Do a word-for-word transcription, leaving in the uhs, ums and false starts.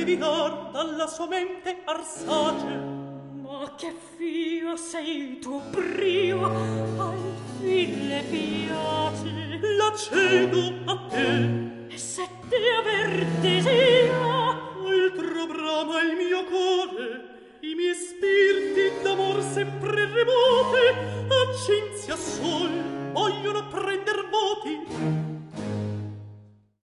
deviar dalla sua mente arsage. Ma che fio sei tu brio, al fin le piace. La cedo a te. E se te aver desia, altro brama il mio cuore, i miei spiriti d'amor sempre remote, a Cinzia sol vogliono prender voti.